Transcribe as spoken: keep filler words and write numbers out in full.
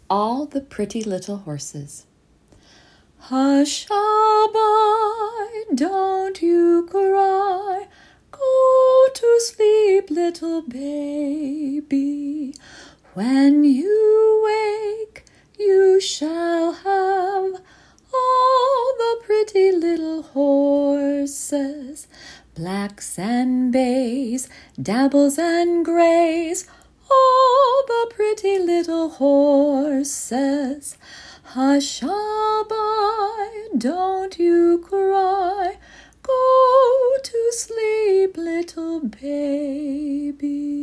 All the Pretty Little Horses. Hush-a-bye, don't you cry, go to sleep, little baby. When you wake, you shall have all the pretty little horses, blacks and bays, dabbles and grays, all the pretty little horses. Hush-a-bye, don't you cry, go to sleep, little baby.